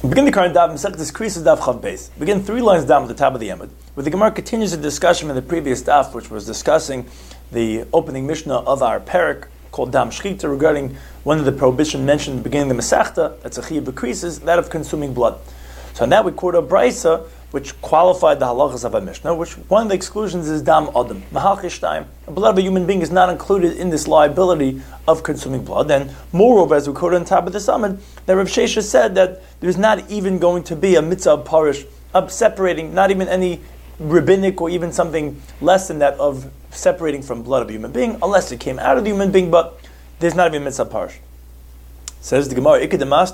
Begin the current daf, Masechtas Krisos daf Chav Beis. Begin 3 lines down at the top of the Yamud, where the Gemara continues the discussion from the previous daf, which was discussing the opening Mishnah of our parak called Dam Shchita, regarding one of the prohibition mentioned at the beginning of the Masechta, that's a chiyuv b'krisos, that of consuming blood. So now we quote a brisa which qualified the halachas of a Mishnah, which one of the exclusions is Dam Adam, Mahalchish Time. The blood of a human being is not included in this liability of consuming blood. And moreover, as we quoted on top of the summit, that Rav Shesha said that there's not even going to be a mitzvah of parish, of separating, not even any rabbinic or even something less than that of separating from blood of a human being, unless it came out of the human being, but there's not even a mitzvah of parish. Says the Gemara,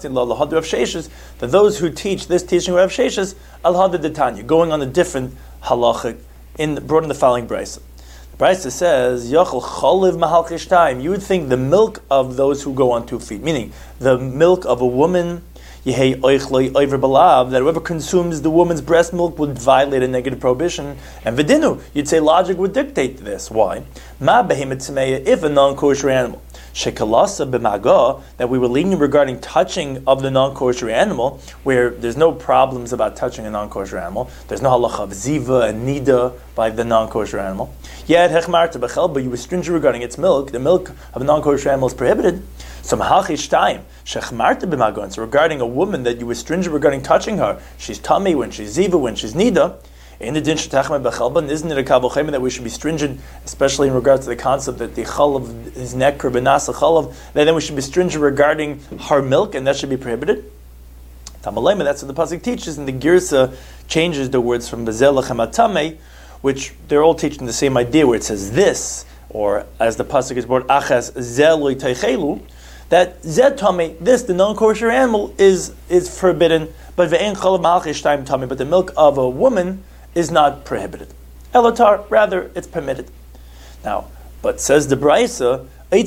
that those who teach this teaching of Rav Sheshes, al-hadad detanya, going on a different halacha, brought in the following brisa. The brisa says, Yachal choliv mahalchish time. You would think the milk of those who go on 2 feet, meaning the milk of a woman, yehei oichloi oiver balav, that whoever consumes the woman's breast milk would violate a negative prohibition. And vidinu, you'd say logic would dictate this. Why? Ma behemet tmeya, if a non-kosher animal, shekalasa b'maga, that we were lenient regarding touching of the non-kosher animal, where there's no problems about touching a non-kosher animal. There's no halacha of ziva and nida by the non-kosher animal. Yet hechmarta b'chel, but you were stringent regarding its milk. The milk of a non-kosher animal is prohibited. So mahalchish time shechmarta b'maga. So regarding a woman that you were stringent regarding touching her, she's tummy when she's ziva, when she's nida. In the din shetachma b'chalban, isn't it a kabel chayim that we should be stringent, especially in regards to the concept that the chalav is nekr b'nasa chalav, that then we should be stringent regarding her milk, and that should be prohibited? Tamalayma, that's what the pasuk teaches, and the girsa changes the words from bezel lachem, which they're all teaching the same idea, where it says this, or as the pasuk is brought, achas zeloi teichelu, that zed tummy, this, the non-kosher animal, is forbidden, but ve'en chalav malchish time tummy, but the milk of a woman is not prohibited. Elotar, rather, it's permitted. Now, but says the Braisa,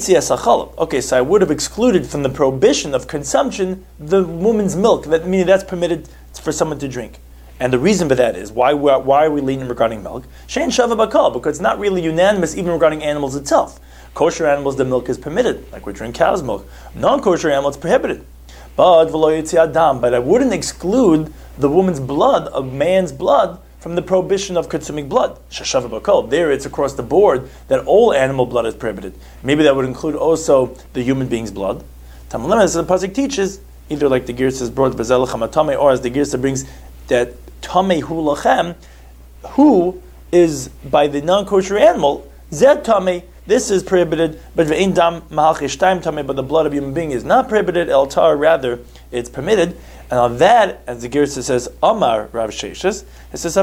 okay, so I would have excluded from the prohibition of consumption the woman's milk, meaning that's permitted for someone to drink. And the reason for that is, why are we lenient regarding milk? Shein shava bakal, because it's not really unanimous even regarding animals itself. Kosher animals, the milk is permitted, like we drink cow's milk. Non-kosher animals, prohibited. But I wouldn't exclude the woman's blood, a man's blood, from the prohibition of consuming blood. Shashava bakol. There it's across the board that all animal blood is prohibited. Maybe that would include also the human being's blood. Tamalim, as the pasuk teaches, either like the Girsa is brought bezel lachem, or as the Girsa brings that tamei hu lachem, who is by the non-kosher animal, zed tamei, this is prohibited, but ve'in dam mahalchish time tamei, but the blood of human being is not prohibited, el tar, rather, it's permitted. And on that, as the Girsa says, Amar Rav Sheshes, it says,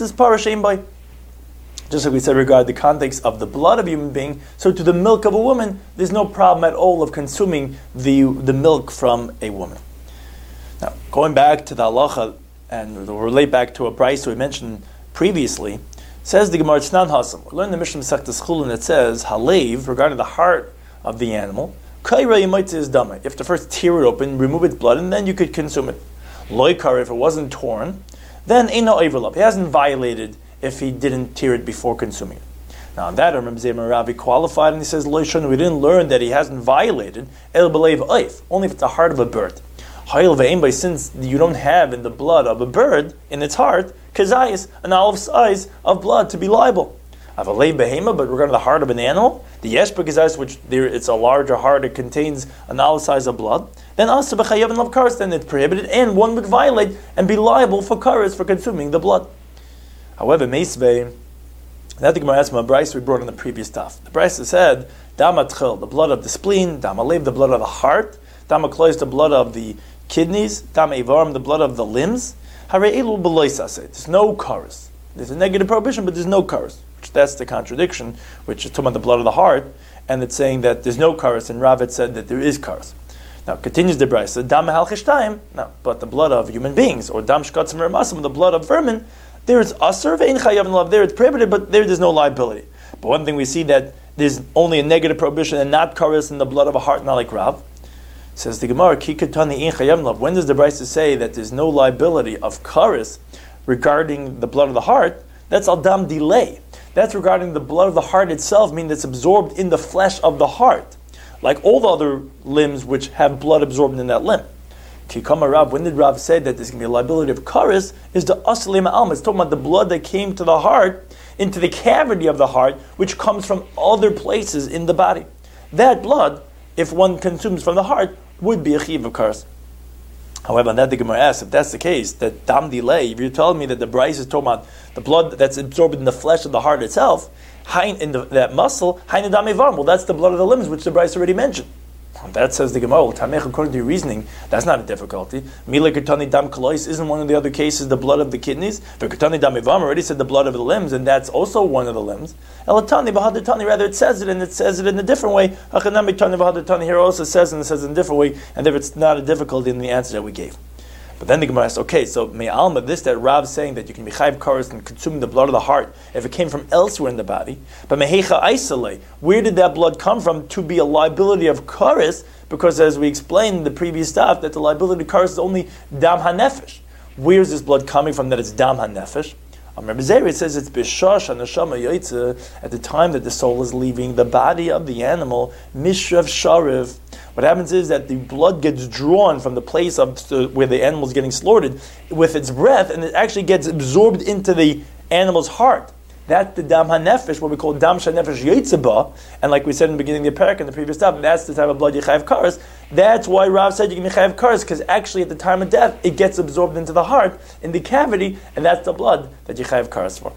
just like we said regarding the context of the blood of a human being, so to the milk of a woman, there's no problem at all of consuming the milk from a woman. Now, going back to the halacha, and we'll relate back to a brisa we mentioned previously, says the Gemara Tznan Hasam. We learned the Mishnah Masechtas Chulin that says, Halev, regarding the heart of the animal, you have to first tear it open, remove its blood, and then you could consume it. Loikar, if it wasn't torn, then ain't no overlap. He hasn't violated if he didn't tear it before consuming it. Now on that, I remember Zayim Ravi qualified, and he says, Loishon, we didn't learn that he hasn't violated el b'leiv oif, only if it's the heart of a bird. Hayil ve'im, since you don't have in the blood of a bird, in its heart, kazayis, an olive size of blood to be liable. Avalei behema, but regarding the heart of an animal, the yeshba kazayis, which it's a larger heart, it contains an olive size of blood, then also b'chayav and love karas, then it's prohibited, and one would violate and be liable for karas for consuming the blood. However, meisvei, that the Gemara asked my brisa we brought in the previous stuff. The brisa said, damatchil, the blood of the spleen, damalev, the blood of the heart, damaklois, the blood of the kidneys, damevarim, the blood of the limbs, hare'elu b'loisase, there's no karas. There's a negative prohibition, but there's no karas. That's the contradiction, which is talking about the blood of the heart, and it's saying that there's no karas, and Rav said that there is karas. Now, continues the brisa, dam halchish time, no, but the blood of human beings, or dam shkatzim remasim, the blood of vermin, there is asur ve'in chayav and love, there it's prohibited, but there's no liability. But one thing we see that there's only a negative prohibition and not karas in the blood of a heart, not like Rav. Says the Gemara, ki katani in chayav and love. When does the brisa say that there's no liability of karas regarding the blood of the heart? That's al dam delay. That's regarding the blood of the heart itself, meaning it's absorbed in the flesh of the heart, like all the other limbs which have blood absorbed in that limb. Kikama Rav, when did Rav say that there's going to be a liability of kares? Is the asli ma'alma. It's talking about the blood that came to the heart, into the cavity of the heart, which comes from other places in the body. That blood, if one consumes from the heart, would be a chiv of kares. However, on that the Gemara asks, if that's the case, that dam delay, if you're telling me that the Bryce is talking about the blood that's absorbed in the flesh of the heart itself, in that muscle, well, that's the blood of the limbs, which the Bryce already mentioned. That says the Gemara, according to your reasoning, that's not a difficulty. Mila Ketani Dam Kalois isn't one of the other cases the blood of the kidneys. The Ketani Dam Ivam already said the blood of the limbs, and that's also one of the limbs. Elatani Bahadatani, rather it says it, and it says it in a different way. Achanami Tani Bahadatani here also says, and it says it in a different way, and if it's not a difficulty in the answer that we gave. But then the Gemara asks, okay, so me'alma, this that Rav's saying that you can be chayiv kares and consuming the blood of the heart if it came from elsewhere in the body. But mehecha isolate, where did that blood come from to be a liability of kares? Because as we explained in the previous stuff, that the liability of kares is only dam hanefesh. Where is this blood coming from that it's dam hanefesh? Remember Zeri, it says it's bishash hanashama yaitze, at the time that the soul is leaving the body of the animal, mishrav shariv. What happens is that the blood gets drawn from the place of where the animal is getting slaughtered with its breath, and it actually gets absorbed into the animal's heart. That's the dam hanefesh, what we call dam shanefesh yitzeba, and like we said in the beginning of the parak in the previous stuff, that's the type of blood yichayev kares. That's why Rav said you can yichayev kares, because actually at the time of death it gets absorbed into the heart, in the cavity, and that's the blood that yichayev kares for.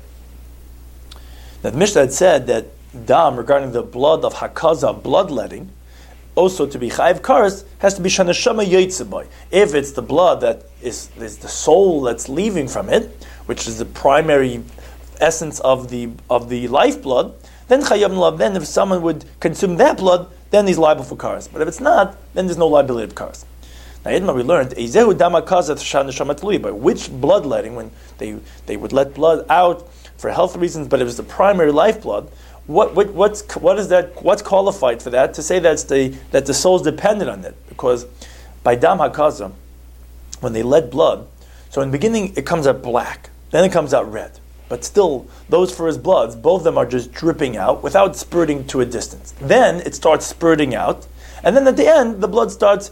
Now the Mishnah had said that dam, regarding the blood of hakaza, bloodletting, also to be chayiv kares, has to be shanashama yitzeba. If it's the blood that is the soul that's leaving from it, which is the primary essence of the lifeblood, then chayav lav. Then if someone would consume that blood, then he's liable for kares. But if it's not, then there's no liability of kares. Now, Yidma, we learned ezehu dama kazat shanashama tluy. By which bloodletting, when they would let blood out for health reasons, but it was the primary lifeblood. What's qualified for that? To say that the soul is dependent on it, because by dam hakaza, when they let blood, so in the beginning it comes out black, then it comes out red, but still those first bloods, both of them are just dripping out without spurting to a distance. Then it starts spurting out, and then at the end the blood starts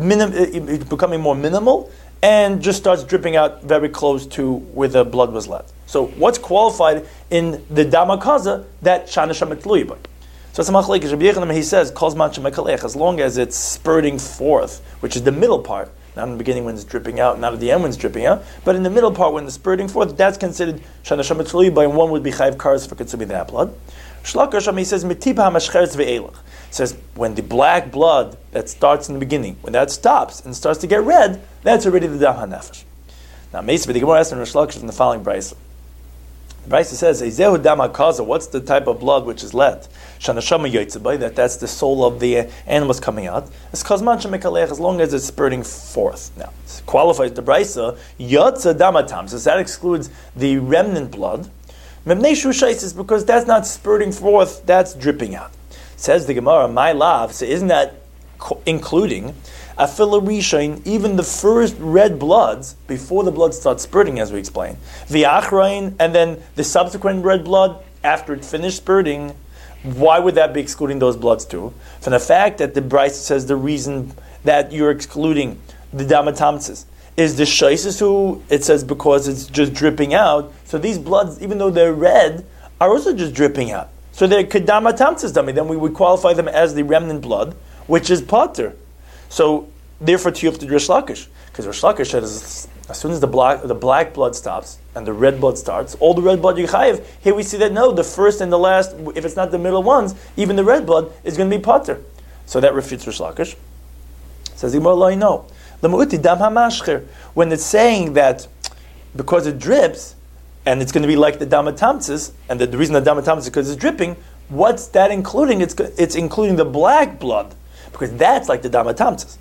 becoming more minimal and just starts dripping out very close to where the blood was let. So what's qualified in the damakaza that shana shametluy by? So it's a machlekes. Rabbi Yechanan, he says, calls man shemekalech, as long as it's spurting forth, which is the middle part, not in the beginning when it's dripping out, not at the end when it's dripping out, but in the middle part when it's spurting forth, that's considered shana shametluy by, and one would be chayiv kares for consuming that blood. Shlakasham, he says, mitipa hamashcheres ve'elach. Says when the black blood that starts in the beginning, when that stops and starts to get red, that's already the dam hanefesh. Now, Meisvah, the Gemara asks in Rosh Lakish from the following brayso. The brayso says, "Ezehu dam hakaza." What's the type of blood which is let? Shanashama yotzebay. That's the soul of the animals coming out. It's kazman shemekalech, as long as it's spurting forth. Now, it qualifies the brayso yotza damatam. So that excludes the remnant blood. Memnei shushais is because that's not spurting forth; that's dripping out. Says the Gemara, my love, so isn't that including afilah rishain, even the first red bloods, before the blood starts spurting, as we explained, v'achrain, and then the subsequent red blood after it finished spurting? Why would that be excluding those bloods too? From the fact that the Bryce says the reason that you're excluding the damatamtsis is the shaisis, who it says because it's just dripping out. So these bloods, even though they're red, are also just dripping out. So they're kedama tamtzis dummy. Then we would qualify them as the remnant blood, which is potter. So therefore, to Rish Lakish, because Rish Lakish says as soon as the black blood stops and the red blood starts, all the red blood you chayiv. Here we see that no, the first and the last, if it's not the middle ones, even the red blood is going to be potter. So that refutes Rish Lakish. Says the Gemara, no. The mu'uti dam hamashcher, when it's saying that because it drips, and it's going to be like the damatamtsis, and the reason the damatamtsis is because it's dripping. What's that including? It's including the black blood, because that's like the damatamtsis.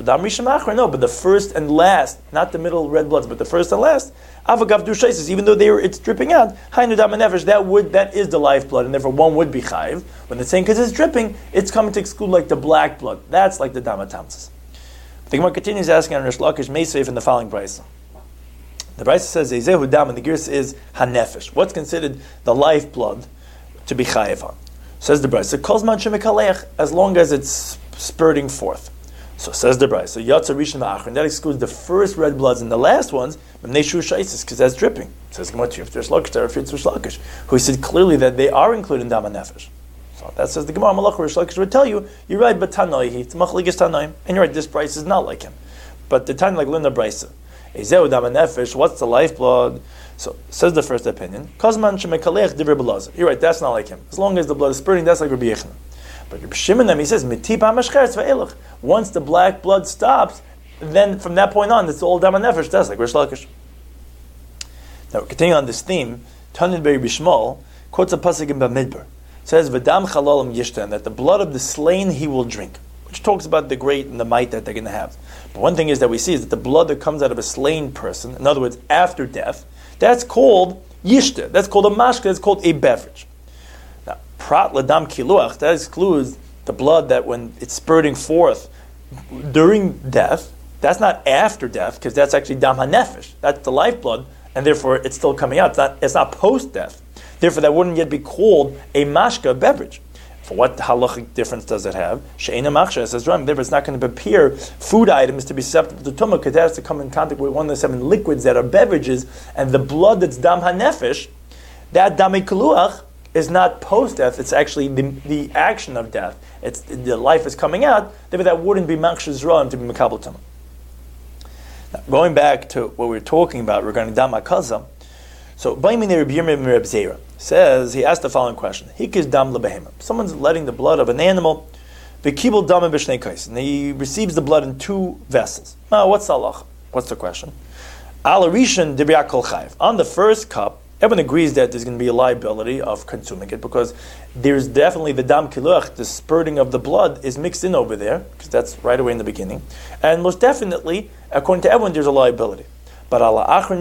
No, but the first and last, not the middle red bloods, but the first and last, avagav dushaisis, even though it's dripping out, hainu damanefesh, that is the lifeblood, and therefore one would be chayiv. When it's saying because it's dripping, it's coming to exclude like the black blood. That's like the damatamtsis. The Gemara continues asking on Rish Lakish Meisveif in the following brayso. The brayso says Ezehu dam, and the girs is hanefesh. What's considered the lifeblood to be chayiv on? Says the brayso, calls man shemekalech, as long as it's spurting forth. So says the Bryce. So Yatsa Rishon V'Achron, that excludes the first red bloods and the last ones, because that's dripping. Says Gemara, who said clearly that they are included in Dam HaNefesh. So that says the Gemara, Malach Rish Lakish would tell you, you're right, but Tanoihi, it's Machligis Tanoim, and you're right, this Bryce is not like him. But the Tanoim like Linda Bryce. Ezeu Dam HaNefesh, what's the lifeblood? So says the first opinion, Kozman Shemekalech Divrei B'Lazar. You're right, that's not like him. As long as the blood is spurting, that's like Rabbi Yechon. But Rabbi Shimon, he says, once the black blood stops, then from that point on, it's all Dam HaNefesh. That's like Rish Lakish. Now, continuing on this theme, Tanid B'Rabbi Shmuel quotes a pasuk in Bamidbar. It says, "V'dam chalalim yishtan," that the blood of the slain he will drink, which talks about the great and the might that they're going to have. But one thing is that we see is that the blood that comes out of a slain person, in other words, after death, that's called yishta. That's called a mashka. That's called a beverage. Now, prat ladam kiluach, that excludes the blood that when it's spurting forth during death, that's not after death, because that's actually dam hanefesh. That's the lifeblood, and therefore it's still coming out. It's not post-death. Therefore, that wouldn't yet be called a mashka, a beverage. For what halachic difference does it have? She'ena machsha, says Ram. Therefore, it's not going to prepare food items to be susceptible to tumah, because it has to come in contact with one of the 7 liquids that are beverages, and the blood that's dam hanefesh, that dam kaluach, is not post-death. It's actually the action of death. It's the life is coming out. Therefore, that wouldn't be machsha zram to be makabel tumah. Now, going back to what we were talking about regarding dam hakaza, so Baimini Rabbi Yirmiyah Reb Zera says, he asked the following question: Hikis dam lebehema. Someone's letting the blood of an animal, v'kibul dam b'shnei kais, and he receives the blood in 2 vessels. Now, what's the halacha? What's the question? Al rishon dibriak kol chayiv. On the first cup, everyone agrees that there's going to be a liability of consuming it, because there's definitely the dam kiluach, the spurting of the blood, is mixed in over there, because that's right away in the beginning. And most definitely, according to everyone, there's a liability. But on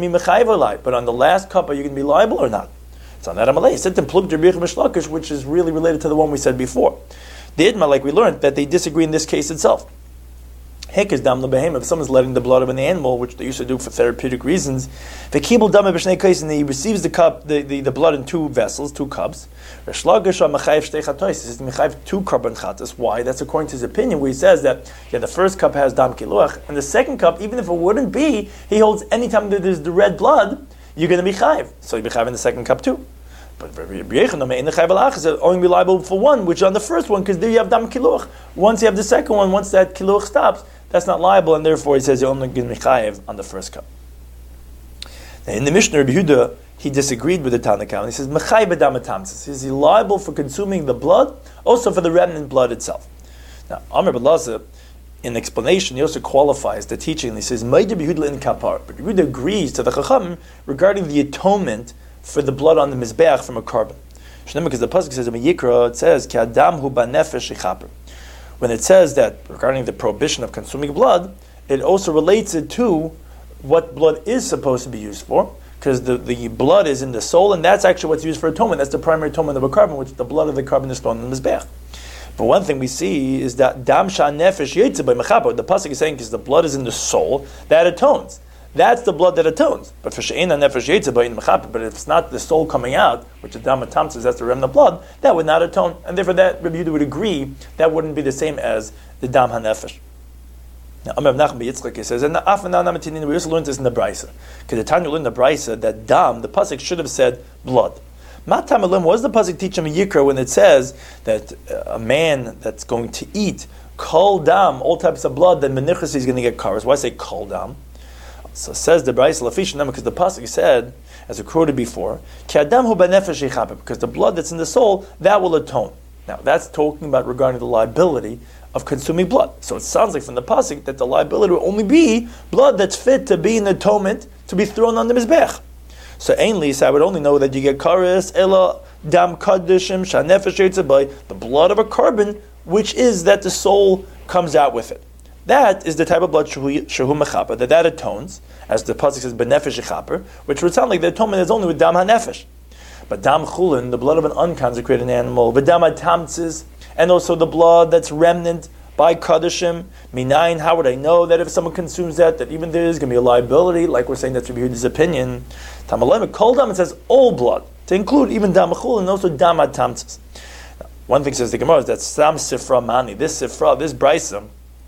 the last cup, are you going to be liable or not? It's on that Amalei. He said to Plug Derbiach, which is really related to the one we said before. The Idma, like we learned, that they disagree in this case itself. Hekes dam lebehema, if someone's letting the blood of an animal, which they used to do for therapeutic reasons, the kibul dam b'shnei kais, and he receives the cup, the blood in 2 vessels, 2 cups. Rish Lakish mechayev shtei chatois. He says mechayev 2 korban chatas. Why? That's according to his opinion, where he says that the first cup has dam kiluach, and the second cup, even if it wouldn't be, he holds anytime that there's the red blood, you're going to be chayiv. So you be chayiv in the second cup too. But Rabbi Yechon in the chayiv alach is only be liable for one, which is on the first one, because there you have dam kiluach. Once you have the second one, once that kiluach stops, that's not liable, and therefore he says you're only going to be chayiv on the first cup. Now in the Mishnah, Rabbi Yehuda, he disagreed with the Tanakh, and he says mechayiv b'dam hatamtzis. Is he liable for consuming the blood, also for the remnant blood itself? Now Amar B'Laza, in explanation, he also qualifies the teaching, and he says Ma'id Rabbi Yehuda in kapar. But Yehuda agrees to the Chacham regarding the atonement for the blood on the mizbeach from a carbon. Because the pasuk says in Yikra, it says ki adam hu ba'nefesh yichaper. When it says that regarding the prohibition of consuming blood, it also relates it to what blood is supposed to be used for, because the blood is in the soul, and that's actually what's used for atonement. That's the primary atonement of a carbon, which the blood of the carbon is thrown in the mizbeach. But one thing we see is that dam sha nefesh yetze by mechaper. The pasuk is saying because the blood is in the soul, that atones. That's the blood that atones. But for she'ena nefesh yetze by in mechaper, but if it's not the soul coming out, which the dam atamtzes, that's the remnant blood, that would not atone, and therefore that Rabbi Yehuda would agree that wouldn't be the same as the dam hanefesh. Now, Amar Nachman Yitzchak says, and we also learned this in the Brisa, because the Tanya learned in the Brisa that dam, the pasuk should have said blood. Matam Elim, what does the pasuk teach him in Yikra when it says that a man that's going to eat kol dam, all types of blood, then menichas is going to get karas? Why say kol dam? So says the Brisa Lafish, because the pasuk said, as we quoted before, ki adam hu b'nefesh yichaper, because the blood that's in the soul, that will atone. Now that's talking about regarding the liability of consuming blood. So it sounds like from the pasuk that the liability will only be blood that's fit to be an atonement, to be thrown on the mizbech. So ainly, so I would only know that you get kares ela dam kadishim shanefesh yitzabay, the blood of a carbon, which is that the soul comes out with it. That is the type of blood shehu mechaper, that atones, as the pasuk says benefesh yichaper, which would sound like the atonement is only with dam hanefesh. But dam chulin, the blood of an unconsecrated animal, v'dam atamtzis, and also the blood that's remnant by kadishim, minayin, how would I know that if someone consumes that even there is going to be a liability, like we're saying that's Rabbi Yehuda's opinion. Tamalem, kol dam, it says all blood, to include even dam chulin and also dam atamtzis. One thing says the Gemara is that sam sifra mani, this sifra, this brisa,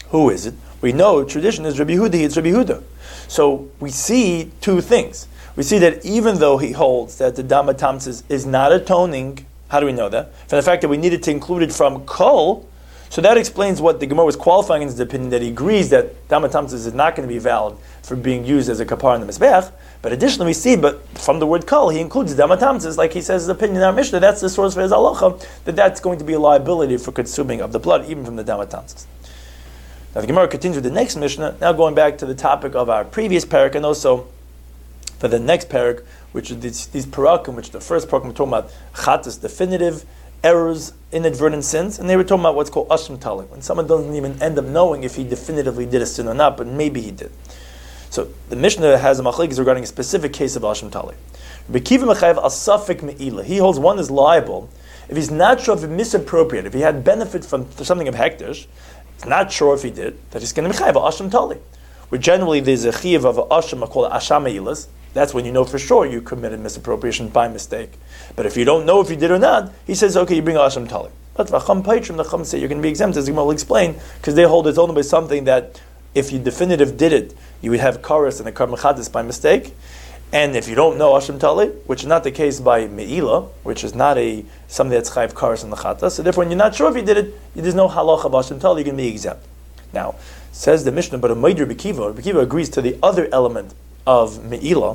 Who is it? We know tradition is Rabbi Yehuda, it's Rabbi Yehuda. So we see two things. We see that even though he holds that the Dama Tamtzis is not atoning, how do we know that? From the fact that we needed to include it from Kol, so that explains what the Gemara was qualifying in his opinion, that he agrees that Dama Tamtzis is not going to be valid for being used as a kapar in the Mizbeach. But additionally we see, but from the word Kol, he includes Dama Tamtzis, like he says his opinion in our Mishnah, that's the source for his halacha, that's going to be a liability for consuming of the blood, even from the Dama Tamtzis. Now the Gemara continues with the next Mishnah, now going back to the topic of our previous parak, and also for the next parak, which is these parakim, which the first parakim were talking about chatas, definitive errors, inadvertent sins, and they were talking about what's called asham tali, when someone doesn't even end up knowing if he definitively did a sin or not, but maybe he did. So the Mishnah has a machlekes regarding a specific case of asham tali. Bekiva mechayev al safek meila. He holds one is liable if he's not sure if he misappropriated, if he had benefit from something of hektish, he's not sure if he did, that he's going to be mechayev al asham tali. Where generally there's a chiyuv of an asham called asham meilas. That's when you know for sure you committed misappropriation by mistake. But if you don't know if you did or not, he says, okay, you bring Asham Tali. But Vacham Paitrim, the Chum say you're going to be exempt, as Gemara will explain, because they hold it's only by something that if you definitive did it, you would have Karas and a Kar Mechadis by mistake. And if you don't know Asham Tali, which is not the case by Me'ila, which is not something that's Chayiv Karas and the Chata, so therefore when you're not sure if you did it, there's no halacha of Asham Tali, you're going to be exempt. Now, says the Mishnah, but a Meidr Bekiva agrees to the other element of Me'ila,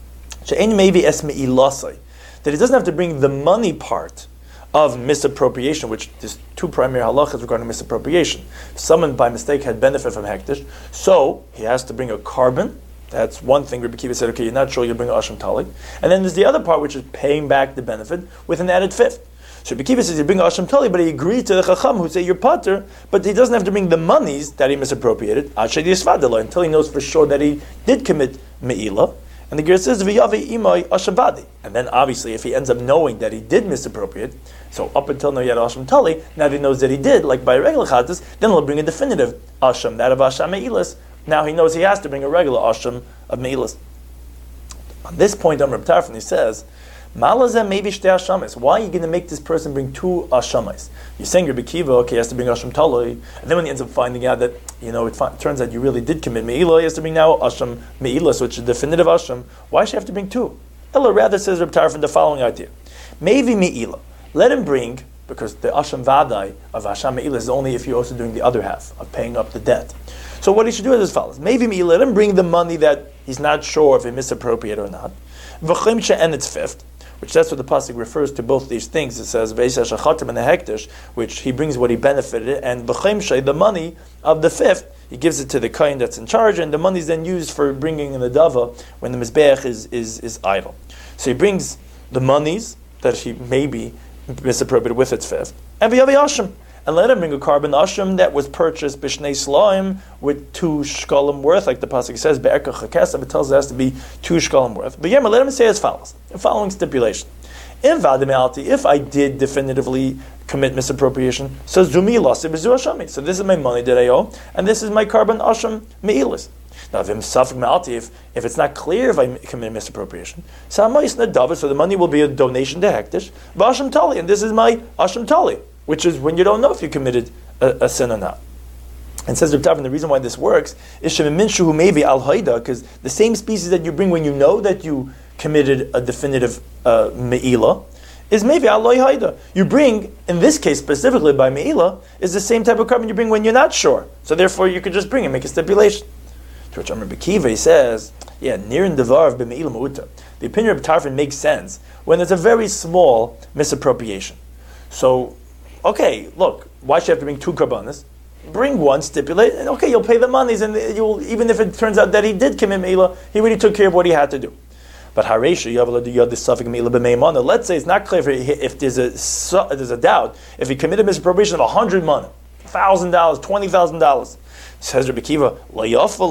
that he doesn't have to bring the money part of misappropriation, which there's two primary halachas regarding misappropriation. If someone by mistake had benefit from hektish, so he has to bring a carbon. That's one thing Rabbi Kiva said, okay, you're not sure, you bring Asham Tali. And then there's the other part, which is paying back the benefit with an added fifth. So Rabbi Kiva says you bring Asham Tali, but he agreed to the Chacham who say you're pater, but he doesn't have to bring the monies that he misappropriated until he knows for sure that he did commit Me'ila. And the Gemara says, "V'yavi imay asham." And then obviously, if he ends up knowing that he did misappropriate, so up until now he had asham tali, now that he knows that he did, like by a regular chatas, then he'll bring a definitive asham, that of asham me'ilas. Now he knows he has to bring a regular asham of me'ilas. On this point, Amr Tarfon, he says, "Malazeh maybe shtei ashamis. Why are you going to make this person bring two ashamis? You're saying Rabbi Kiva, okay, he has to bring asham tali, and then when he ends up finding out that it turns out you really did commit me'ilah, he has to bring now asham me'ilah, which is definitive asham. Why should he have to bring two? Ella rather says Reb Tarfon the following idea: maybe me'ilah. Let him bring, because the asham vadai of asham me'ilah is only if you're also doing the other half of paying up the debt. So what he should do is as follows: maybe me'ilah, let him bring the money that he's not sure if he misappropriated or not. V'chimcha and its fifth. Which that's what the pasuk refers to both these things. It says Veisa Shachatim and the Hektish, which he brings what he benefited, and B'chaim the money of the fifth, he gives it to the kohen that's in charge, and the money is then used for bringing in the dava when the mizbeach is idle. So he brings the monies that he maybe misappropriated with its fifth, and V'yavi Asham, and let him bring a carbon asham that was purchased b'shnei slaim with 2 shkalim worth, like the pasuk says, be'erka chakesav, it tells us it has to be 2 shkalim worth. But let him say as follows, the following stipulation. If I did definitively commit misappropriation, so zumi lasi b'zu ashami. So this is my money that I owe, and this is my carbon asham me'ilis. Now, if it's not clear if I commit misappropriation, so the money will be a donation to hektish, v'asham tali, and this is my asham tali, which is when you don't know if you committed a sin or not. And says Reb Tarfon, the reason why this works is shemiminshu who maybe al haida, because the same species that you bring when you know that you committed a definitive me'ila is maybe al haida. You bring, in this case specifically by me'ila, is the same type of carbon you bring when you're not sure. So therefore you could just bring and make a stipulation. To which Amr Bekiva says, near in devar of b'me'ila ma'uta. The opinion of Tarfon makes sense when there's a very small misappropriation. So, okay, look, why should you have to bring 2 karbanas? Bring one, stipulate, and okay, you'll pay the monies, and you'll, even if it turns out that he did commit meila, he really took care of what he had to do. But haresha, you have the suffix meila b'meimana. Let's say it's not clear if there's a doubt if he committed misappropriation of 100 mana, $1,000, $20,000. Says Rabbi Kiva, what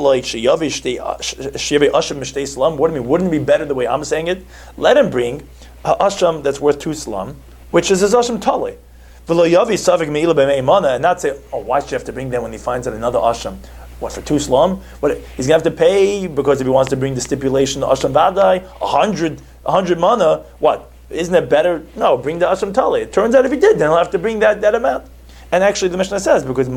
do you mean? Wouldn't it be better the way I'm saying it? Let him bring a asham that's worth 2 slam, which is his asham tali. And not say, why should you have to bring them when he finds out another asham? What, for 2 slam? What, he's going to have to pay because if he wants to bring the stipulation asham vadai, 100 mana, what? Isn't it better? No, bring the asham tali. It turns out if he did, then he'll have to bring that amount. And actually, the Mishnah says, because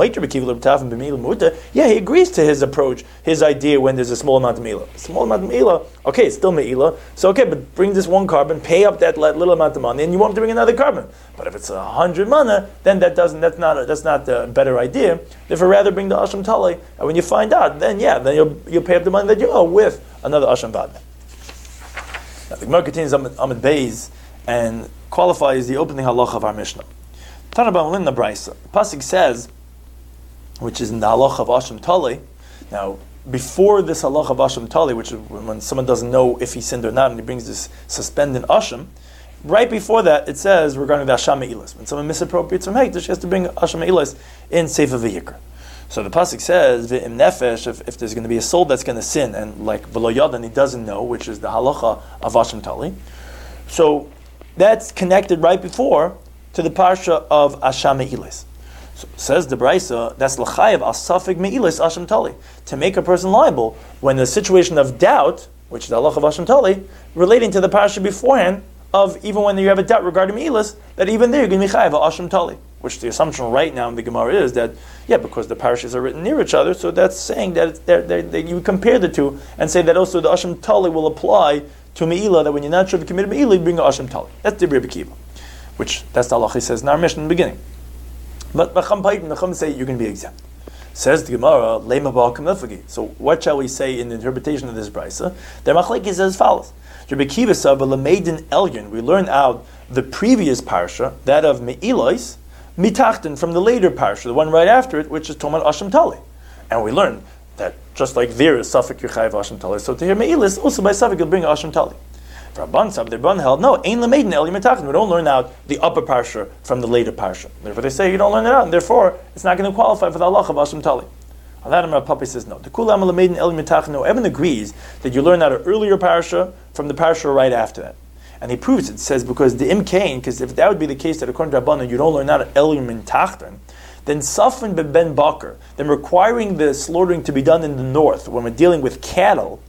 yeah, he agrees to his approach, his idea when there's a small amount of meila. Small amount of meila, okay, it's still meila. So okay, but bring this one carbon, pay up that little amount of money, and you won't have to bring another carbon. But if it's 100 mana, then that's not a better idea. Therefore, rather bring the asham tali, and when you find out, then you'll pay up the money that you owe with another asham vadme. Now the Gemara continues Amud Beis and qualifies the opening halacha of our Mishnah. Tanabam Lin the Brisa. Pasuk says, which is in the halacha of Asham Tali. Now, before this halacha of Asham Tali, which is when someone doesn't know if he sinned or not, and he brings this suspended Asham, right before that, it says regarding the Asham Me'ilas. When someone misappropriates from Hektish, he has to bring Asham Me'ilas in Sefer V'Yikra. So the pasuk says, "V'im nefesh," if there's going to be a soul that's going to sin, and like v'lo yadan, he doesn't know, which is the halacha of Asham Tali. So that's connected right before to the parsha of Asham Me'ilas. So says the Brisa, that's l'chayev asafik Me'ilas Asham Tali, to make a person liable when the situation of doubt, which is the halacha of Asham Tali, relating to the parsha beforehand, of even when you have a doubt regarding Me'ilas, that even there you're going to be chayev Asham Tali. Which the assumption right now in the Gemara is that, because the parashas are written near each other, so that's saying that you compare the two and say that also the Asham Tali will apply to Me'ilah, that when you're not sure if you committed Me'ilah, you bring the Asham Tali. That's the Rebbe Kiva, which that's the halacha he says in our Mishnah in the beginning. But the Chum say you're going to be exempt. Says the Gemara, Lema Ba'al Kamefagi. So what shall we say in the interpretation of this brisa? The Machlekes is as follows. Rebbe Kiva said, "V'lameidin Elyon." We learn out the previous parsha, that of Me'ilos, Mitachten, from the later parsha, the one right after it, which is Toman Asham Tali. And we learn that just like there is Safik Yechayev Asham Tali, so to hear Me'ilis, also by Safik you'll bring Asham Tali. For Rabban Sab, the Rabban held, no, Ein Lameidin Eli Mitachten. We don't learn out the upper parsha from the later parsha. Therefore they say you don't learn it out, and therefore it's not going to qualify for the halacha of Asham Tali. On that, Rav Papi says no. The Kulam Lameidin Eli Mitachten, no, Evan agrees that you learn out an earlier parsha from the parsha right after that. And he proves it, says, because the imkain, because if that would be the case that according to Rabbanan you don't learn out Elim min Tachten, then Safin ben Bakr, then requiring the slaughtering to be done in the north, when we're dealing with cattle,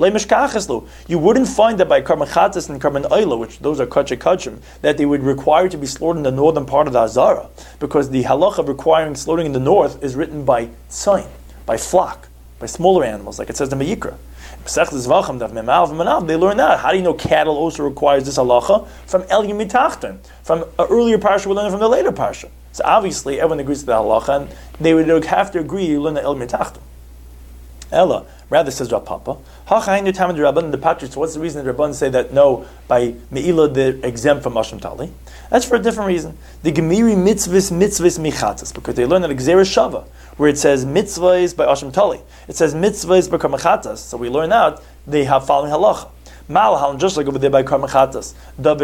you wouldn't find that by Karban Chatas and Karban Oila, which those are Kachim Kachim, that they would require to be slaughtered in the northern part of the Azara, because the halacha of requiring slaughtering in the north is written by tzayin, by flock, by smaller animals, like it says in Vayikra. They learn that. How do you know cattle also requires this halacha? From Elim Mitachten, from an earlier parsha, we learn it from the later parsha. So obviously, everyone agrees to the halacha, and they would have to agree you learn the Elim Mitachten. Ella, rather says Rav Papa, the Patrick. What's the reason that Rabban say that no, by Me'ilah they're exempt from Asham Tali? That's for a different reason. The Gemiri mitzvahs michatas, because they learn that Gzeira Shava, where it says mitzvahs by Asham Tali. It says mitzvahs by Karmachatas. So we learn out they have following halacha. Malahal, just like over there by Karmachatas,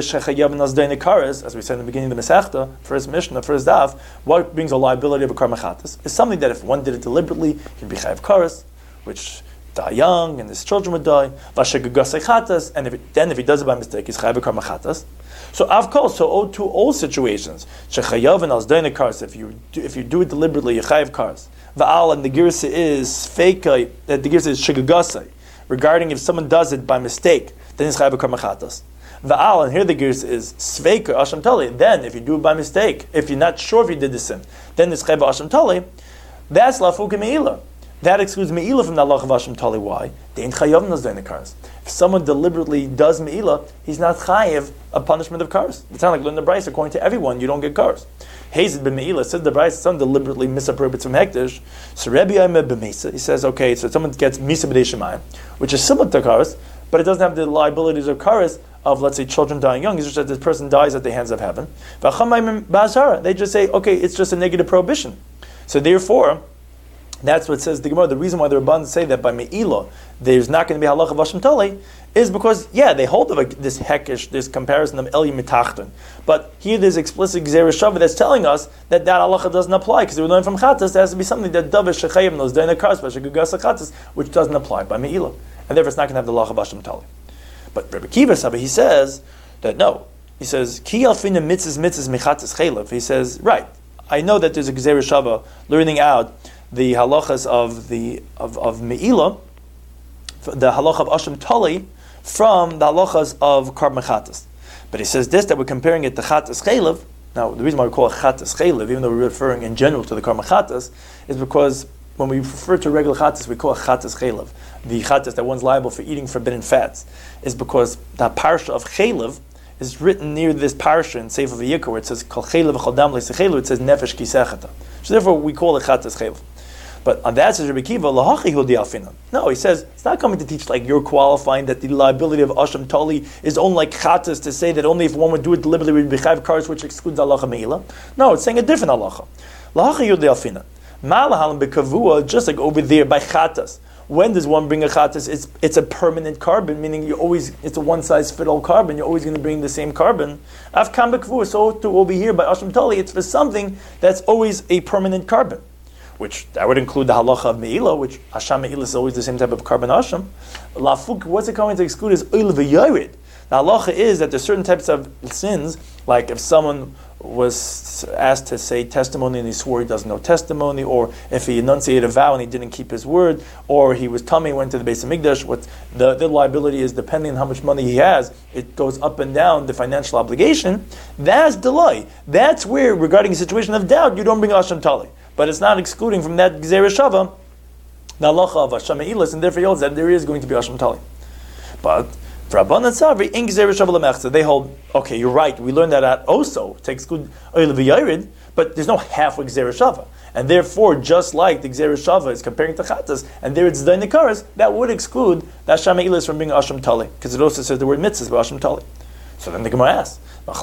as we said in the beginning of the Masechta, first Mishnah, first Daf, what brings a liability of a Karmachatas is something that if one did it deliberately, he'd be chayav karas, which die young and his children would die. And if he does it by mistake, he's chayav karmachatas. So avkol, so to all situations, shechayav and alzdayna karas. If you do it deliberately, you chayav karas. Va'al, and the girsa is feikai. The girsa is shegagasai. Regarding if someone does it by mistake, then he's chayav karmachatas. Va'al, and here the girsa is sveika asham tali. Then if you do it by mistake, if you're not sure if you did the sin, then it's chayav asham tali. That's lafuk me'ilah. That excludes Me'ilah from the halacha of Asham Tali. Why? If someone deliberately does Me'ilah, he's not chayiv a punishment of cars. It's not like learn the Bryce, according to everyone, you don't get cars. Hazed ben Me'ilah, says the Bryce, someone deliberately misappropriates from Hektish. So Rebbe Ayme b'Mesa, he says, okay, so someone gets Misa b'Dei Shemayim, which is similar to cars, but it doesn't have the liabilities of cars of, let's say, children dying young. It's just that this person dies at the hands of heaven. They just say, okay, it's just a negative prohibition. So therefore, that's what says the Gemara. The reason why the Rabban say that by Me'ilah there's not going to be halacha of Asham Tali is because, they hold of this hekish, this comparison of Elim Mitachten. But here there's explicit Gzeira Shava that's telling us that halacha doesn't apply, because we learn from Chatas there has to be something that Davish Shechayim knows, Daina Karspa, Shegugas Chatas, which doesn't apply by Me'ilah. And therefore it's not going to have the halacha of Asham Tali. But Rebbe Kiva Saba, he says that no. He says, Ki alfina mitzvahs mechatas chaylev. He says, right, I know that there's a Gzeira Shava learning out the halachas of Me'ilah, the halacha of Asham Tali, from the halachas of Karban Chatas. But he says this, that we're comparing it to Chatas Chaylev, Now, the reason why we call it chatas chaylev, even though we're referring in general to the karma chatas, is because when we refer to regular chatas, we call it chatas chaylev. The chatas that one's liable for eating forbidden fats is because the parsha of chaylev is written near this parsha in Sefer Vayikra, where it says kol chaylev v'chol dam le'sechelu, it says nefesh kisechata. So therefore, we call it chatas chaylev. But on that says Rabbi Kiva, lahachi hu di'alfinan. No, he says it's not coming to teach like you're qualifying that the liability of Asham Tali is only like chatas to say that only if one would do it deliberately would be chayv cars, which excludes halacha meila. No, it's saying a different halacha. Lahachi hu di'alfinan. Malahalim bekavua, just like over there by chatas. When does one bring a chatas? It's a permanent carbon, meaning it's a one-size-fits-all carbon. You're always going to bring the same carbon. Afkam bekavua, so to over here by Asham Tali, it's for something that's always a permanent carbon. Which that would include the halacha of meila, which Asham meila is always the same type of carbon Asham. Lafuk, what's it going to exclude is oil v'yorid. The halacha is that there's certain types of sins, like if someone was asked to say testimony and he swore he doesn't know testimony, or if he enunciated a vow and he didn't keep his word, or he was tummy, went to the Beis Hamikdash, what the liability is depending on how much money he has, it goes up and down, the financial obligation, that's delay. That's where, regarding a situation of doubt, you don't bring Asham Tali. But it's not excluding from that Gzera Shava the halacha of Asham Me'ilas, and therefore he holds that there is going to be Asham Tali. But for Rabbanan Savri, in Gzera Shava Lemechza, they hold, okay, you're right, we learned that at Oso, to exclude Oil V'Yarid, but there's no halfway Gzera Shava. And therefore, just like the Gzera Shava is comparing to Chatas, and there it's Zayin Nikaras, that would exclude the Asham Me'ilas from being Asham Tali, because it also says the word mitzvah about Asham Tali. So then the Gemara asks, what's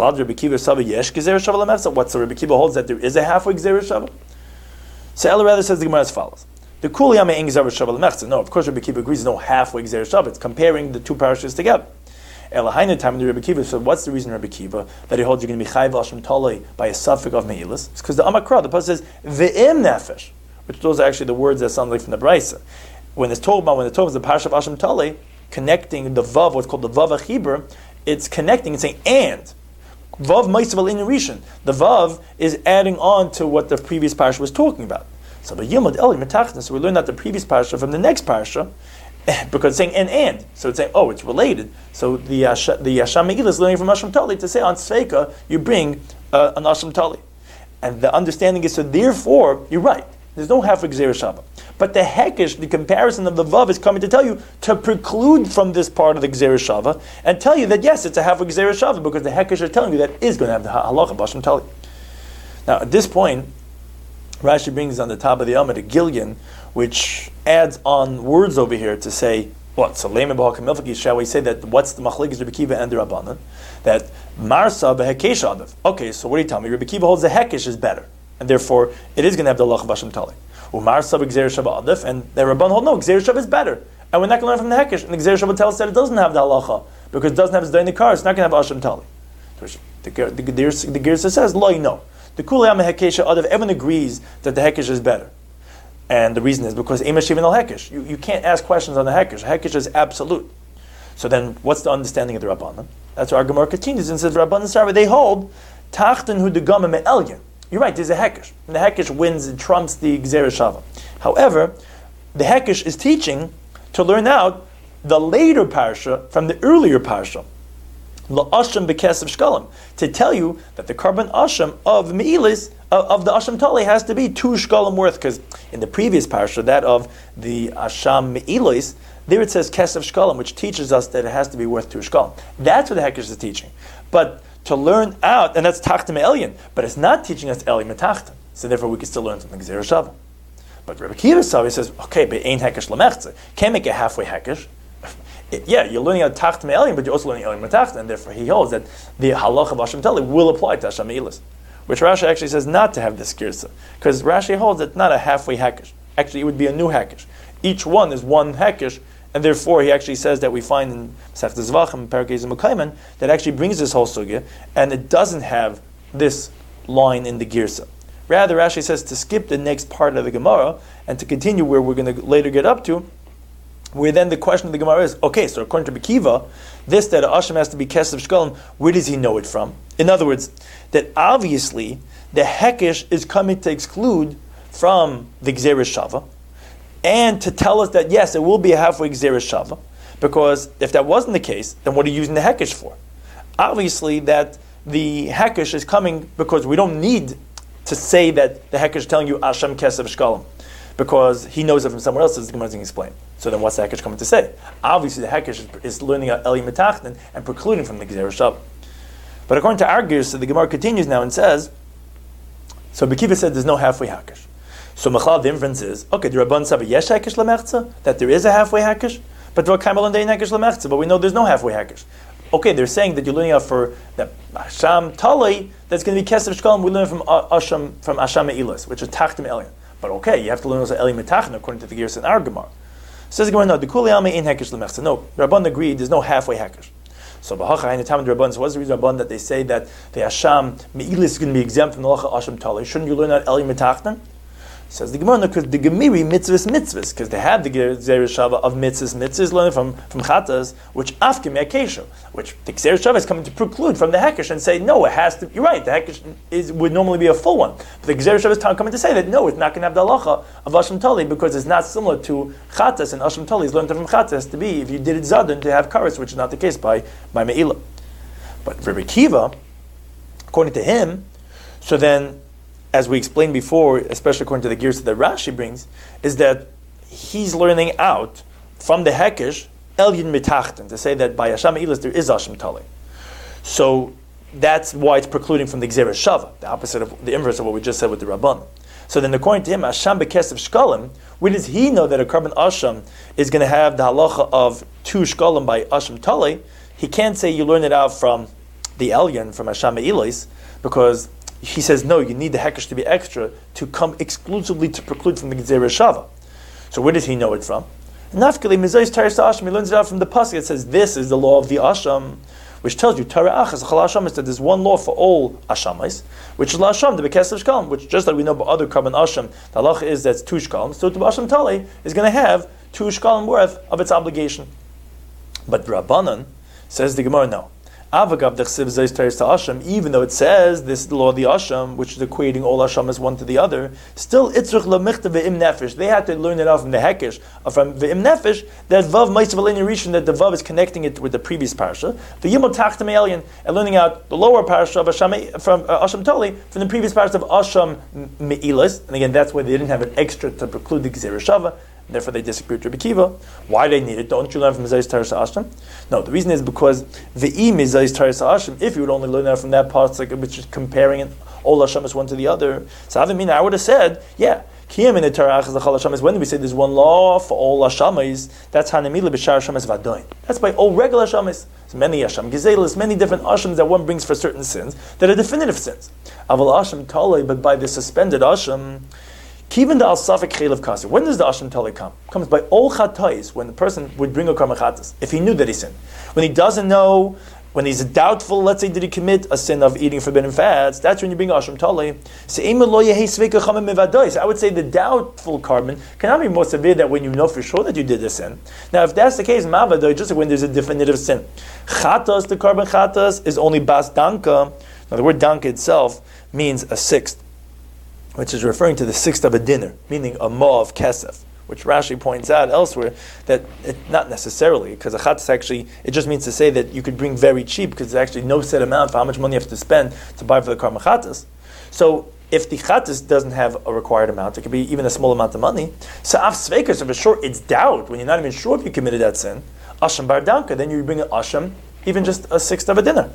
the Rabbi Kiva holds that there is a halfway Gzera Shava? So Ella rather says the Gemara as follows. The Kuliyama Eng Gzera Shava Lemechza. No, of course Rabbi Kiva agrees no halfway Gzera Shava. It's comparing the two parashas together. Ella Hainu time in the Rabbi Kiva. So what's the reason Rabbi Kiva that he holds you're going to be chayv Asham Tali by a suffix of Me'ilas? It's because the Amakra, the pasuk says Ve'im Nefesh, which those are actually the words that sound like from the Brisa. When it's told about the parasha of Asham Tali, connecting the Vav, what's called the Vav Achibur, it's connecting, it's saying and. Vav Maisav in Rishon. The Vav is adding on to what the previous parasha was talking about. So we learn that the previous parasha from the next parasha, because it's saying and. So it's saying, oh, it's related. So the Asham Me'ilah is learning from Asham Tali to say on Tzveika, you bring an Asham Tali. And the understanding is, so therefore, you're right. There's no half Gzera Shava. But the Hekesh, the comparison of the Vav, is coming to tell you to preclude from this part of the Gzera Shava and tell you that yes, it's a half of Gzera Shava because the Hekesh are telling you that is going to have the halacha of Asham Tali. Now, at this point, Rashi brings on the top of the Amud a Gilyon, which adds on words over here to say, what? So, shall we say that what's the Machlekes Rabbi Kiva and the Rabbanan? That Marsa beHekesh Adav. Okay, so what do you tell me? Rabbi Kiva holds the Hekesh is better, and therefore it is going to have the halacha of Asham Tali. Umar sab Gzera Shava Adif, and the Rabban hold no, Gzera Shava is better. And we're not going to learn from the Hekesh. And the Gzera Shava tells us that it doesn't have the halacha, because it doesn't have Zdayin Nikar, it's not going to have Asham Tali. The Gersa says, Lo, no. The Kuliyam Hekesha Adif, everyone agrees that the Hekesh is better. And the reason is because Ema Shivin al Hekesh. You can't ask questions on the Hekesh. Hekesh is absolute. So then, what's the understanding of the Rabbanan? That's where our Gemara continues and says, Rabbanan Sarah, they hold, Tachten hu de Gama me Elgin. You're right, there's a Hekesh. And the Hekesh wins and trumps the Gzera Shava. However, the Hekesh is teaching to learn out the later parsha from the earlier parsha. La'asham b'kesav shkalim. To tell you that the carbon asham of Me'ilis, of the Asham Tali has to be 2 shkalim worth. Because in the previous parsha, that of the Asham Me'ilis, there it says kesav shkalim, which teaches us that it has to be worth 2 shkalim. That's what the Hekesh is teaching. But to learn out, and that's Tachtim Elyon, but it's not teaching us Elyon Metachtim. So therefore we can still learn from the Gzera Shava. But Rabbi Kiva says, okay, but ain't Hekesh Lemechze. Can't make a halfway Hekesh. Yeah, you're learning out Tachtim Elyon, but you're also learning Elyon Metachtim, and therefore he holds that the halach of Asham Tali will apply to Asham Me'ilas. Which Rashi actually says not to have this Girsa. Because Rashi holds that not a halfway Hekesh. Actually, it would be a new Hekesh. Each one is one Hekesh, and therefore, he actually says that we find in Masechet Zvachim, Parakeh Mekayman, that actually brings this whole sugya, and it doesn't have this line in the Girsa. Rather, Rashi says to skip the next part of the Gemara and to continue where we're going to later get up to, where then the question of the Gemara is, okay, so according to Bekiva, this that Asham has to be Kesav Shkalim, where does he know it from? In other words, that obviously the Hekesh is coming to exclude from the Gzera Shava, and to tell us that yes, it will be a halfway Gzera Shava, because if that wasn't the case, then what are you using the Hekesh for? Obviously that the Hekesh is coming because we don't need to say that the Hekesh is telling you Hashem Kesef Shkalim, because he knows it from somewhere else, as the Gemara is going to explain. So then what's the Hekesh coming to say? Obviously the Hekesh is learning out Eli Metachton and precluding from the Gzera Shav. But according to our Gears, so the Gemara continues now and says, so Bekiva said there's no halfway Hekesh. So Mechlal, the inference is, okay, the Rabban said yesh Hekesh lemechza, that there is a halfway Hekesh, but we know there's no halfway Hekesh. Okay, they're saying that you're learning out for the Asham Talei, that's going to be Kesef Shkalim, we learn from Asham Me'ilas, which is Tachtim Elyon. But okay, you have to learn also Eli Metachton according to the Gears in our Gemara. Says the Gemara, no, the Kuli Alme in Hekesh lemechza. No, Rabban agreed, there's no halfway Hekesh. So B'hacha in the time of the Rabban, so what's the reason Rabban that they say that the Asham Me'ilas is going to be exempt from the Lacha Asham Talei? Shouldn't you learn out Eli Metachton? Says the Gemara, because the Gemiri mitzvahs, because they have the Gzera Shava of mitzvahs learning from Chatas, which Afkim Akesha, which the Gzera Shava is coming to preclude from the Hekesh and say, no, it has to, you're right, the Hekesh would normally be a full one. But the Gzera Shava is coming to say that, no, it's not going to have the halacha of Asham Tali, because it's not similar to Chatas, and Asham Tali is learned from Chatas to be, if you did it Zadon, to have Karas, which is not the case by Me'ilah. But Rabbi Kiva, according to him, so then, as we explained before, especially according to the gears that Rashi brings, is that he's learning out from the Hekesh Elyon Mitachten, to say that by Hashem Me'ilas there is Hashem Tali. So that's why it's precluding from the Gzera Shava, the opposite of the inverse of what we just said with the Rabban. So then according to him, Hashem Bekesef Shkalim, where does he know that a carbon Hashem is going to have the halacha of 2 Shkalim by Hashem Tali? He can't say you learn it out from the Elyon, from Hashem Me'ilas, because he says, no, you need the Hekesh to be extra to come exclusively to preclude from the Gzera Shava. So where does he know it from? Nafkali Mizayis Taras Asham, he learns it out from the Pasuk. It says, this is the law of the Asham, which tells you, Tara Achas, Chal Asham, is that there's one law for all Ashamais, which is La Asham, the Bekesef Shkalim, which just like we know by other Karban Asham, the halacha is that's 2 Shkalim, so the Asham Tali is going to have 2 Shkalim worth of its obligation. But Rabbanan, says the Gemara, no. Even though it says this is the law of the Asham, which is equating all Asham as one to the other, still itzrich lamichta ve'im nefesh. They had to learn it out from the Hekesh, from ve'im nefesh, that vav meisav aleni rishon, that the vav is connecting it with the previous parsha. The yimot tachtem alien, and learning out the lower parsha of Asham from Asham Toli from the previous parsha of Asham Me'ilas. And again, that's why they didn't have an extra to preclude the Gzera Shava. Therefore, they disagree with Rabbi Kiva. Why they need it? Don't you learn from Mizayis Taras Asham? No, the reason is because ve'i Mizayis Taras Asham. If you would only learn that from that part, like which is comparing it, all Hashem is one to the other. So I would have said, yeah, Kiyam in the Torah Achaz L'chal Hashem is when we say there's one law for all Hashemis. That's Hanamila B'Shar Hashem is Vadoin. That's by all regular Hashemis. There's many Hashem Gezelis, many different Hashems that one brings for certain sins that are definitive sins. Aval Hashem Talei, but by the suspended Hashem. Even the al-safik chaylev kasser. When does the Asham Tali come? It comes by all chatais, when the person would bring a karma chatas, if he knew that he sinned. When he doesn't know, when he's doubtful, let's say, did he commit a sin of eating forbidden fats, that's when you bring Asham Tali. I would say the doubtful carbon cannot be more severe than when you know for sure that you did the sin. Now, if that's the case, mavadoi, just like when there's a definitive sin. Chatas, the carbon chatas, is only bas danka. Now, the word danka itself means a sixth, which is referring to the sixth of a dinner, meaning a ma of kesef, which Rashi points out elsewhere that not necessarily, because a chatas actually, it just means to say that you could bring very cheap, because there's actually no set amount for how much money you have to spend to buy for the karma chatas. So if the chatas doesn't have a required amount, it could be even a small amount of money. So af sveika, so for sure it's doubt, when you're not even sure if you committed that sin, asham bar danka, then you bring an asham, even just a sixth of a dinner.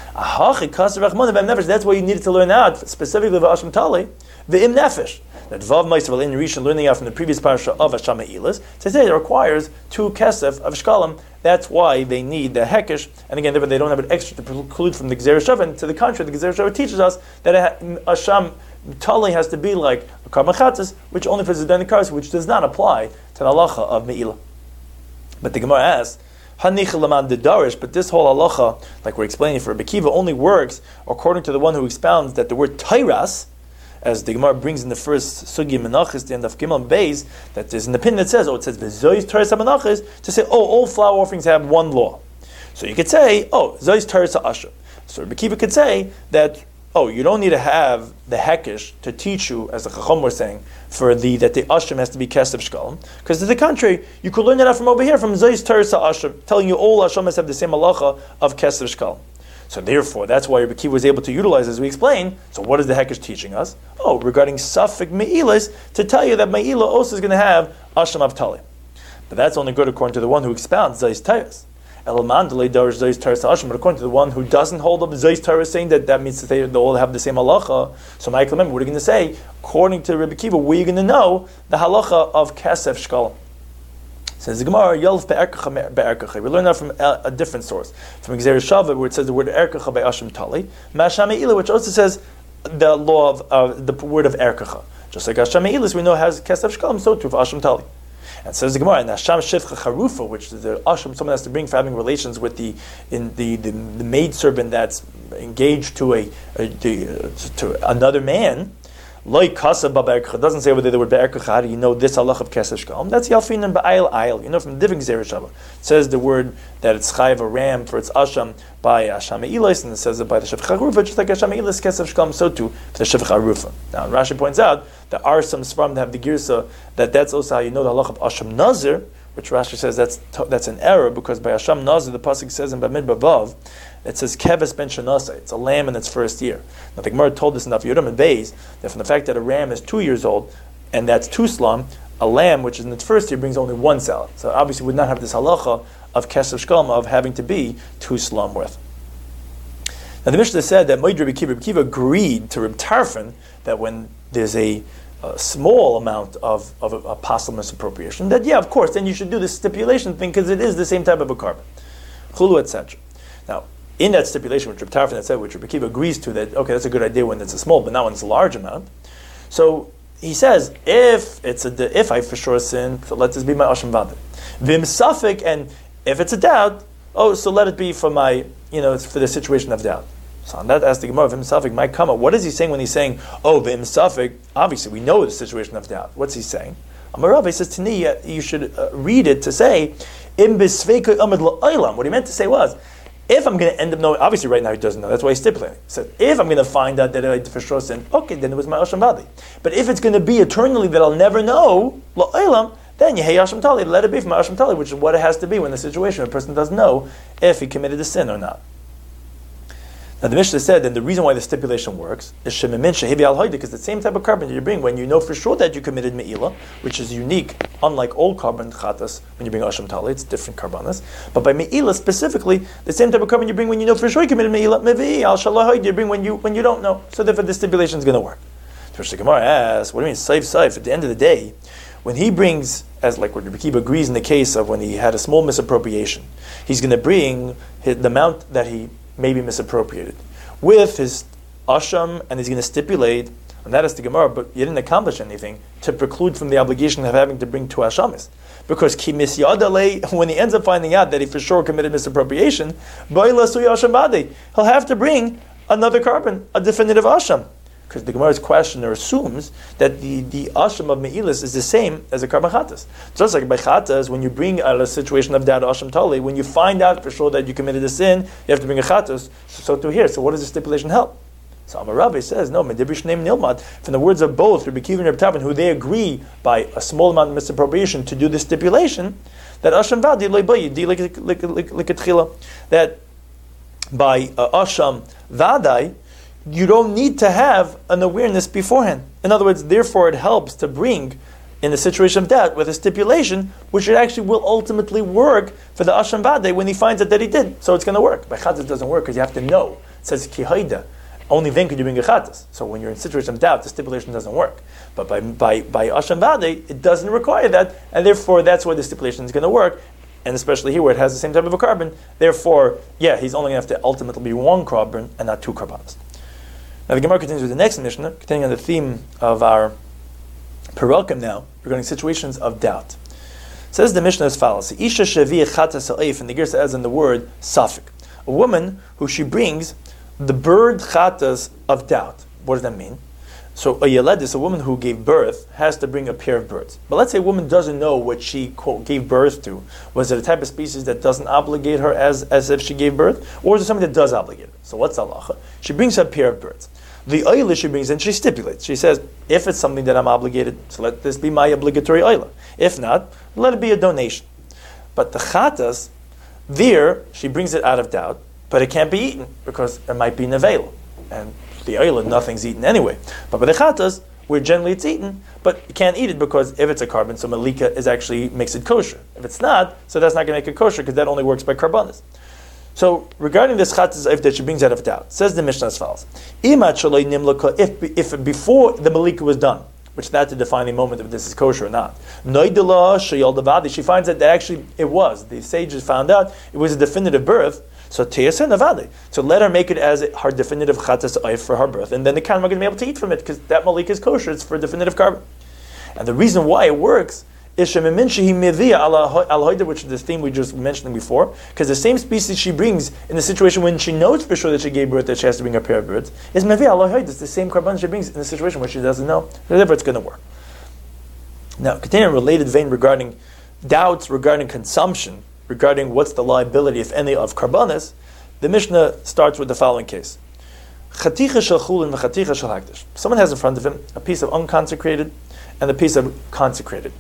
That's why you needed to learn out, specifically of Asham Tali, the im nefesh. That Vav Meisav in Rishon, learning out from the previous parasha of Hashem Me'ilas, to say it requires 2 kesef of shkalim. That's why they need the hekesh. And again, they don't have an extra to preclude from the Gzera Shava. And to the contrary, the Gzera Shava teaches us that Hashem Tali has to be like a karma chatas, which only for Zidani Karas, which does not apply to the halacha of Me'ilah. But the Gemara asks, but this whole halacha, like we're explaining for Rabbi Kiva, only works according to the one who expounds that the word tairas, as the Gemara brings in the first sugi menachis, the end of Gimel Beis, that there's an opinion that says, it says v'zois tairas menachis, to say, all flour offerings have one law. So you could say, zois tairas asher. So Rabbi Kiva could say that, you don't need to have the hekesh to teach you, as the Chacham were saying, that the ashram has to be kesef shkalim. Because to the contrary, you could learn that from over here, from Zayis Teresa Ashram, telling you all ashramas have the same halacha of kesef shkalim. So therefore, that's why Rebbe Kiva was able to utilize, as we explained. So what is the Hekesh teaching us? Oh, regarding Safik Me'ilas, to tell you that Me'ilah also is going to have Asham Avtali. But that's only good according to the one who expounds Zayis Tayas. Elamandale Darish Zayis Tayas Asham, but according to the one who doesn't hold up Zayis Tayas, saying that means that they all have the same halacha. So Michael, remember, what are you going to say? According to Rebbe Kiva, where are you going to know the halacha of Kesef Shkalim? Says the Gemara, Yelf be'erkacha be'erkacha. We learn that from a different source. From Xer Shava, where it says the word erkacha be'asham tali. Ma'asham me'ilah, which also says the law of the word of erkacha. Just like Asham me'ilah, we know has kesef shkalim, so too for asham tali. And says the Gemara, and Asham shivcha charufa, which is the asham someone has to bring for having relations with the maidservant that's engaged to to another man. Like kasa ba'erkacha doesn't say whether the word be'erkacha. How do you know this halach of kesef shkalim? That's yalfin and ba'ayil ayil. You know from the different Xer Shava. It says the word that it's chayiv a ram for its asham by Asham Me'ilas, and it says it by the Shevcha Harufa, just like Asham Me'ilas kesef shkalim, so too for the Shevcha Harufa. Now Rashi points out there are some Sfarim that have the girsa that's also how you know the halach of Asham Nazir, which Rashi says that's an error, because by Asham Nazir the pasuk says in Bamidbar Vav, it says Keves ben Shanasa, it's a lamb in its first year. Now the Gemara told us in Daf Yudam and Beis that from the fact that a ram is 2 years old, and that's 2 slum, a lamb which is in its first year brings only 1 salad. So obviously would not have this halacha of kesef shkalim of having to be 2 slum worth. Now the Mishnah said that Moed Rebbe Kiva agreed to Reb Tarfon that when there's a small amount of a possible misappropriation, that of course, then you should do this stipulation thing because it is the same type of a carbon. Chulu, etc. Now, in that stipulation, which Reb Tarfon had said, which Rebbe Kiva agrees to, that okay, that's a good idea when it's a small, but not when it's a large amount. So he says, if I for sure sin, so let this be my asham vada. Vim safik, and if it's a doubt, so let it be for my, it's for the situation of doubt. So on that, ask the Gemara, Vim safik might come up. What is he saying when he's saying, Vim safik? Obviously, we know the situation of doubt. What's he saying? Amarav, he says, Tani, you should read it to say, Im bisveika amad la'olam. What he meant to say was, if I'm going to end up knowing, obviously right now he doesn't know, that's why he's stipulating. He said, if I'm going to find out that I for sure sin, okay, then it was my Asham Vadi. But if it's going to be eternally that I'll never know, la'olam, then Yehei Asham Tali, let it be from Asham Tali, which is what it has to be when the situation, a person doesn't know if he committed a sin or not. Now the Mishnah said that the reason why the stipulation works is Shemimin Shehivi al Hoida, because the same type of carbon that you bring when you know for sure that you committed Me'ilah, which is unique, unlike all carbon chatas, when you bring Asham Tali, it's different carbonas. But by Me'ilah specifically, the same type of carbon you bring when you know for sure you committed Me'ilah, Mevi al Shalah Hoida, you bring when you don't know. So therefore the stipulation is going to work. So the Gemara asks, what do you mean, saif? At the end of the day, when he brings, as like what Rebbe Kiva agrees in the case of when he had a small misappropriation, he's going to bring the amount that he maybe misappropriated with his asham, and he's going to stipulate, and that is the Gemara, but you didn't accomplish anything to preclude from the obligation of having to bring 2 ashamis. Because ki misyadale, when he ends up finding out that he for sure committed misappropriation, he'll have to bring another carbon, a definitive asham. Because the Gemara's questioner assumes that the asham of me'ilas is the same as a carbon chatas. Just like by chatas, when you bring a situation of doubt asham tali, when you find out for sure that you committed a sin, you have to bring a chatas. So to here, so what does the stipulation help? So Amar Rabbi says, no, medibri shneim nilmad, from the words of both Rebbe Kiva and Rebbe Tarfon, who they agree by a small amount of misappropriation to do the stipulation, that asham vadi loibayi, like a tchila, that by asham vadai, you don't need to have an awareness beforehand. In other words, therefore it helps to bring in the situation of doubt with a stipulation, which it actually will ultimately work for the Asham Vade when he finds out that he did. So it's going to work. By Chatas it doesn't work because you have to know. It says Ki Haida. Only then could you bring a Chatas. So when you're in a situation of doubt, the stipulation doesn't work. But by Asham Vade, it doesn't require that, and therefore that's where the stipulation is going to work. And especially here where it has the same type of a carbon, therefore, he's only going to have to ultimately be 1 carbon and not 2 carbons. Now the Gemara continues with the next Mishnah, continuing on the theme of our Perakim now, regarding situations of doubt. Says the Mishnah as follows: Isha shevi chatas ha'if, and the Girsa adds in the word safik, a woman who she brings the bird chatas of doubt. What does that mean? So a yeledis, a woman who gave birth, has to bring a pair of birds. But let's say a woman doesn't know what she, quote, gave birth to. Was it a type of species that doesn't obligate her as if she gave birth? Or is it something that does obligate her? So what's halacha? She brings a pair of birds. The oila she brings in, she stipulates. She says, if it's something that I'm obligated, so let this be my obligatory oila. If not, let it be a donation. But the chatas, there, she brings it out of doubt. but it can't be eaten because it might be nevel, and the oil, nothing's eaten anyway. But by the chatas, where generally it's eaten, but you can't eat it because if it's a carbon, so malika is actually makes it kosher. If it's not, so that's not going to make it kosher because that only works by karbanis. So regarding this chatas that she brings out of doubt, says the Mishnah as follows: if before the malika was done, which that's the defining moment if this is kosher or not, she finds that actually it was. The sages found out it was a definitive birth. So Teyasa Navadi. So let her make it as her definitive chatas oif for her birth, and then the Kanma are going to be able to eat from it because that malik is kosher. It's for a definitive carbon. And the reason why it works is which is the theme we just mentioned before, because the same species she brings in the situation when she knows for sure that she gave birth, that she has to bring a pair of birds, is mevia ala it's the same carbon she brings in the situation where she doesn't know. Therefore, it's going to work. Now, continuing a related vein regarding doubts regarding consumption, regarding what's the liability, if any, of karbanis, the Mishnah starts with the following case. Someone has in front of him a piece of unconsecrated and a piece of consecrated.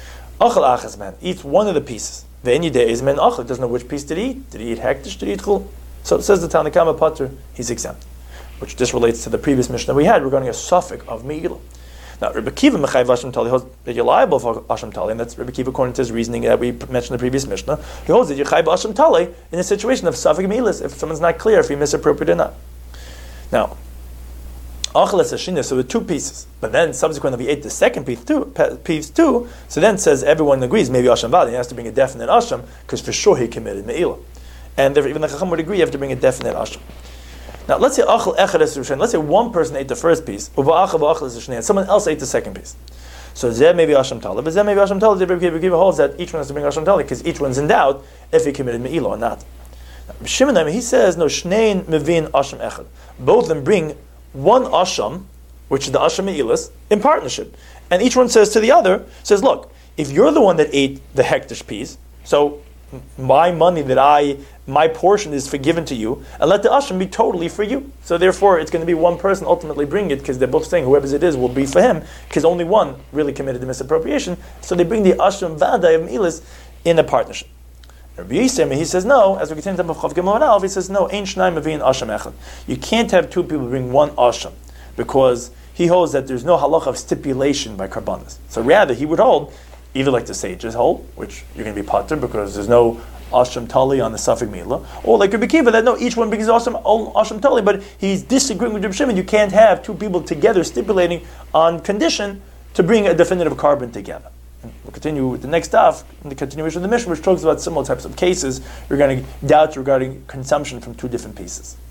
Eats one of the pieces. Doesn't know which piece did he eat. Did he eat hektish? Did he eat chul? So it says the Tanna Kama Pater, he's exempt. Which just relates to the previous Mishnah we had regarding a suffix of me'ilah. Now, Rebbe Kiva Mechayiv Asham Tali holds that you're liable for Asham Tali, and that's Rebbe Kiva according to his reasoning that we mentioned in the previous Mishnah. He holds that you're Chayiv Asham Tali in a situation of suffix me'ilas, if someone's not clear if he misappropriated or not. Now, Achalas Hashina, so with two pieces, but then subsequently he ate the second piece too, so then says everyone agrees, maybe Asham Vadi, he has to bring a definite Asham, because for sure he committed me'ilah. And even the Chacham would agree you have to bring a definite Asham. Now, let's say let's say one person ate the first piece, and someone else ate the second piece. So Zeh may be Asham Tali, but Zeh may be Asham Tali. The Rebbe holds that each one has to bring Asham Tali because each one's in doubt if he committed me'ilah or not. Shimon, he says, no, Shnein Mevin Asham Echad. Both of them bring one Asham, which is the Asham me'ilas, in partnership. And each one says to the other, says, look, if you're the one that ate the hektish piece, so my money my portion is forgiven to you, and let the asham be totally for you. So therefore, it's going to be one person ultimately bringing it, because they're both saying whoever it is will be for him, because only one really committed the misappropriation. So they bring the asham vaday of me'ilas in a partnership. Rabbi Yisrael, he says no, as we continue to Chav Gimel Alf, he says no, ein shnayim mevin asham echad. You can't have two people bring one asham, because he holds that there's no halacha of stipulation by karbanas. So rather, he would hold either like the sages hold, which you're going to be pater because there's no Asham Tali on the Safek Mila, or like Rabbi Kiva, that no, each one brings Asham Tali, but he's disagreeing with Rabbi Shimon. You can't have two people together stipulating on condition to bring a definitive carbon together. And we'll continue with the next stuff, in the continuation of the Mishnah, which talks about similar types of cases regarding doubts regarding consumption from two different pieces.